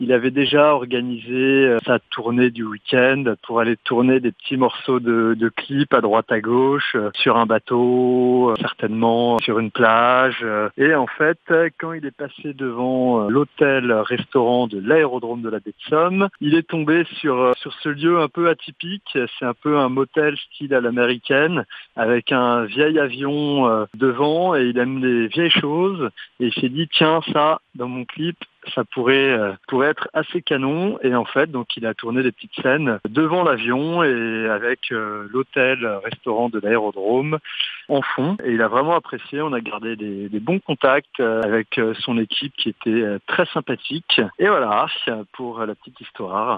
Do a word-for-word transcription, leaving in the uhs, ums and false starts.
Il avait déjà organisé sa tournée du week-end pour aller tourner des petits morceaux de, de clips à droite à gauche, sur un bateau, certainement sur une plage. Et en fait, quand il est passé devant l'hôtel-restaurant de l'aérodrome de la baie de Somme, il est tombé sur, sur ce lieu un peu atypique. C'est un peu un motel style à l'américaine, avec un vieil avion devant, et il aime les vieilles choses. Et il s'est dit, tiens, ça, dans mon clip, ça pourrait, euh, pourrait être assez canon. Et en fait, donc il a tourné des petites scènes devant l'avion et avec euh, l'hôtel-restaurant de l'aérodrome en fond. Et il a vraiment apprécié. On a gardé des, des bons contacts euh, avec euh, son équipe qui était euh, très sympathique. Et voilà, pour la petite histoire.